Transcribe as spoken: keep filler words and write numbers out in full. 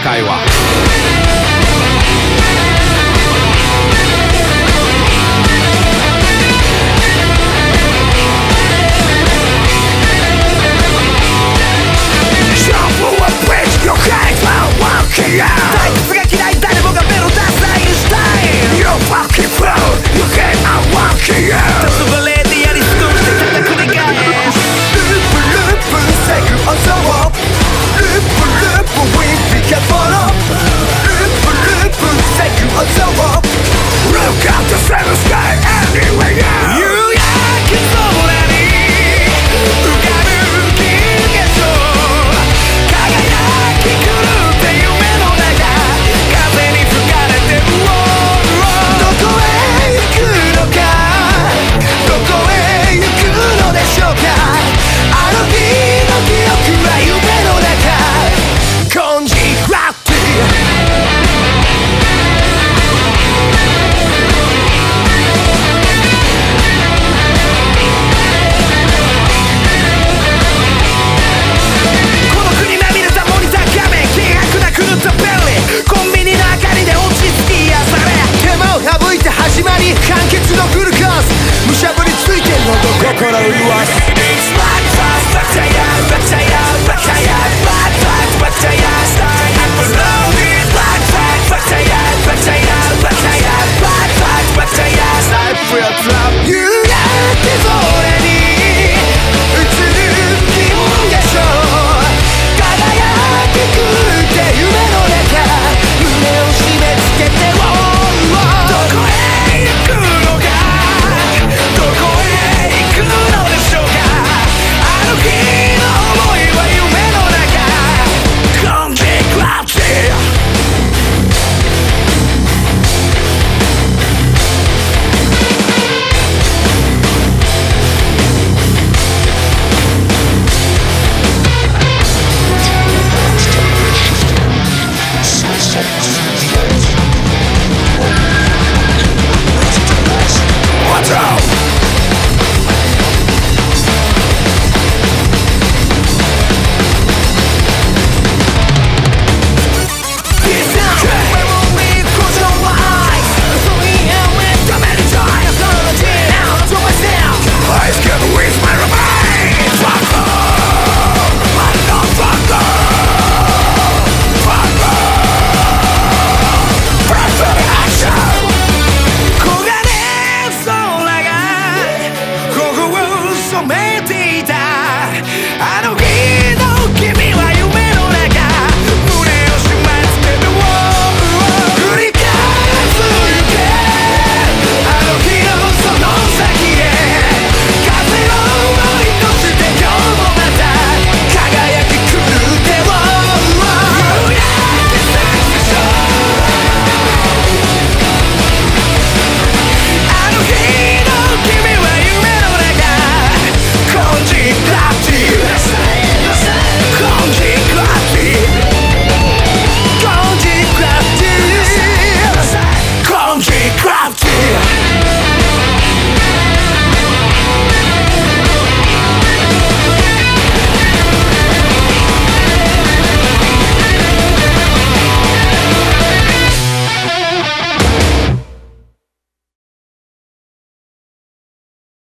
界は。 退屈が嫌い、誰もがメロダサインしたい。 You fucking fool, you hate my walking out。 ちょっとバレエでやり過ごしてただ繰り返し。ループループセクオンザワープ。ループループ we be careful。 ループループセクオンザワープ。 Look up the seven sky anyway now。 夕焼け空に浮かぶ金魚賞、輝き狂って夢の中、風に吹かれてウォーウォー。どこへ行くのか、どこへ行くのでしょうか。あの日の記憶は夢の中、コンジグラフィティ。この国まみれたモニター画面、険悪な狂った便利、コンビニの明かりで落ち着き癒され、手間を省いて始まり完結のフルコース、むしゃぶりついて喉心潤す。